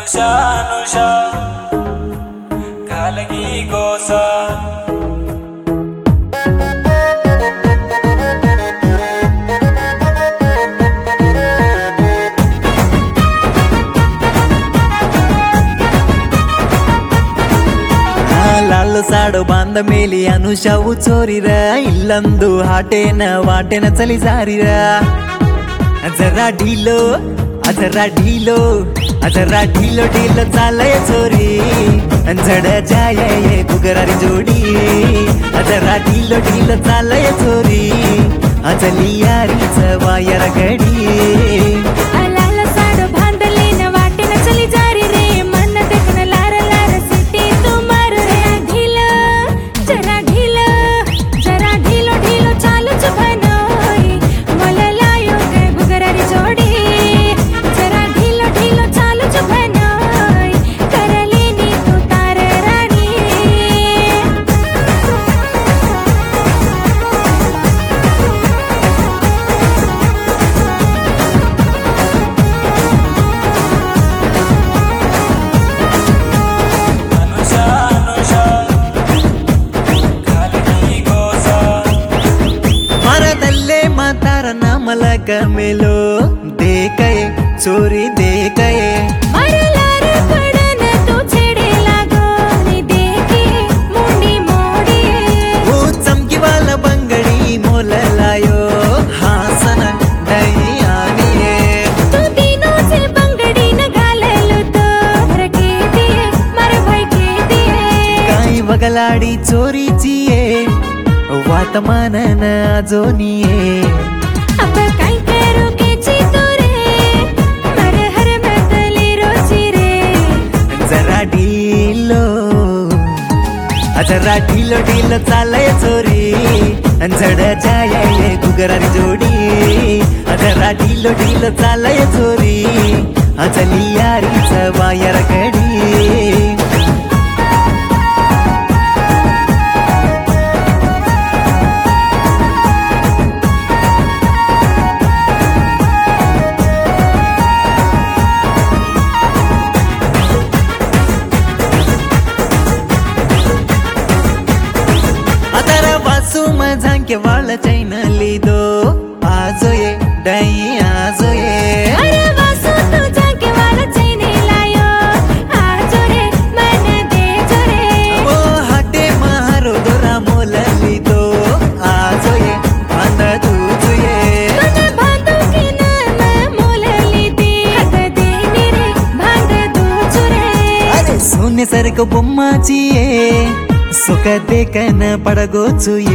अनुषा अनुषा कालगी गोसा लाल साडो बांध मेली अनुषाವು ಚೋರಿರ ಇಲ್ಲಂದು ಹಾಟೇನ ವಾಟೇನ ಚಲಿ ಜಾರಿರ जरा ढिलो जरा ढिलो जरा ढिलो ढिलो चालय चोरी झड जाय गुगरारी जोडी जरा ढिलो ढिलो चालय चोरी चली यारीच वायर घडी मलक मेलो देखय चोरी देखय वो चमकी वाला बंगड़ी मोल लायो हासन दही आनी तू तीनों से बंगड़ी न घालेलो तो रखे दिए मर भाई के दिए काही बगलाडी चोरीची वात मानन जोनिये अब काय करू के चितो रे मर हर मतली रोची रे जरा ढिलो ढिलो चालय चोरी झड जाय गुगरारी जोडी जरा ढिलो चालय चोरी चली यारीच वायर घडी झांके वाळ चैन लिदो आजो ये डाई आजो ये अरे वासु तू झांके वाळ चैन लायो आजो रे मन दे जोरे ओ हाटे मारो दोरा मोल लिदो आजो ये बांध तुझो ये तुझे बांधू की नाम मोल लिदी हात देनी रे बांध तुझो रे अरे सोने सारखं बोम्माची ये सुख देखन पडगोचू ये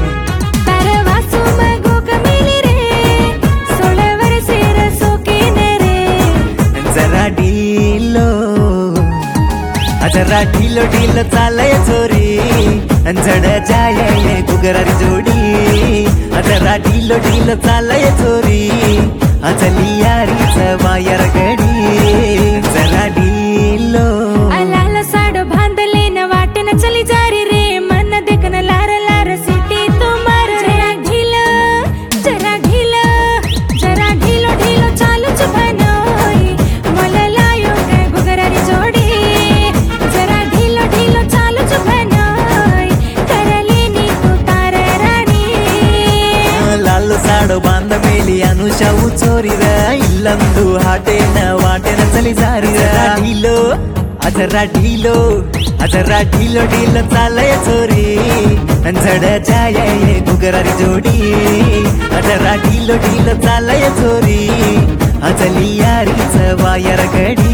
जरा ढिलो चालय चोरी झड जाय गुगरारी जोडी जरा ढिलो चालय चोरी चली यारीच वायर घडी जरा ढिलो लाल साडो बांधले न वाटन चली जारी रे मन देखन लार लार सिटी तुमार जरा ढिलो चालू चुभनोई मोल लायो के गुगरारी जोडी जरा ढिलो चालू चुभनोई करली नी तू तार राणी लाल साडो बांध मेली अनुषाವು ಚೋರಿರ ಇಲ್ಲಂದು ಹಾಟೇನ ವಾಟೇನ ಚಲಿ ಜಾರಿರ जरा ढिलो चालय चोरी झड जाय गुगरारी जोडी जरा ढिलो चालय चोरी चली यारीच वायर घडी